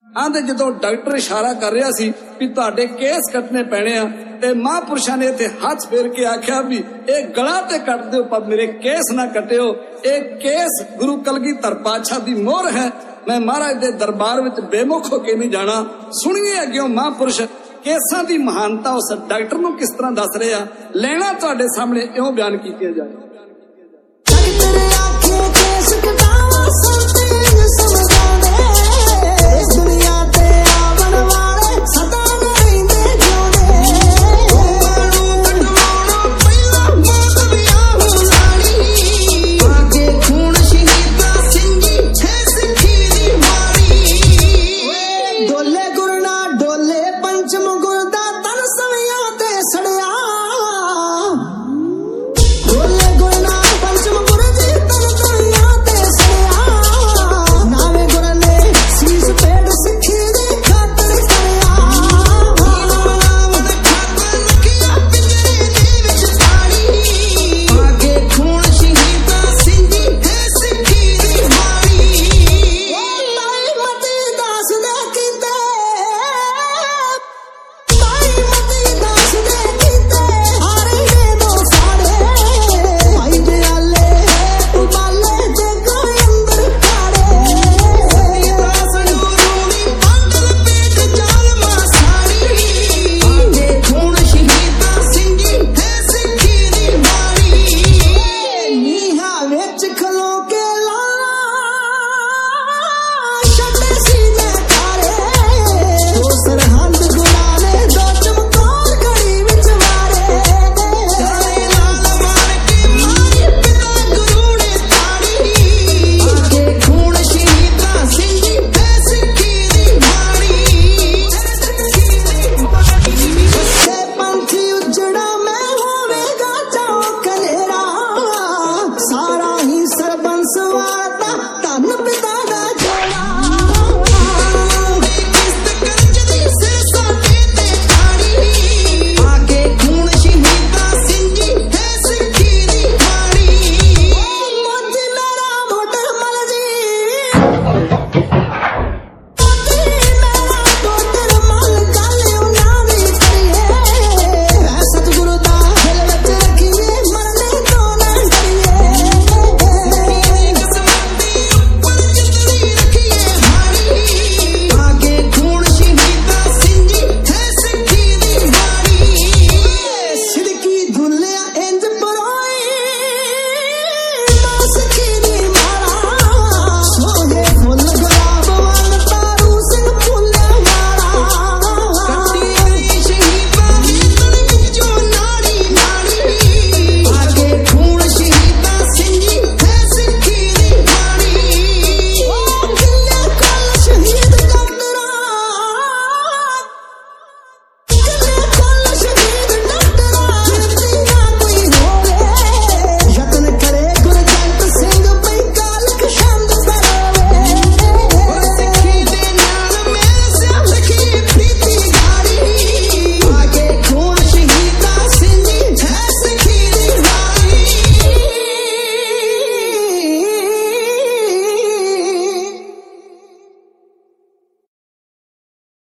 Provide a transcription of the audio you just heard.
आंदे जो डॉक्टर इशारा कर रहा सी भी तुहाडे केस कटने पैने आ ते महापुरुषां ने इत्थे हाथ फेर के आख्या भी ये गला ते कट दिओ पर मेरे केस ना कटिओ। ये केस गुरु कलगीधर पातशाह दी मोहर है। मैं महाराज दे दरबार विच बेमुख होके नहीं जाना। सुनिए अग्गेओं महापुरुष केसां दी महानता उस डॉक्टर नूं किस तरह दस रहे आ। लेना तुहाडे सामने इउं बयान कीतियां जाए।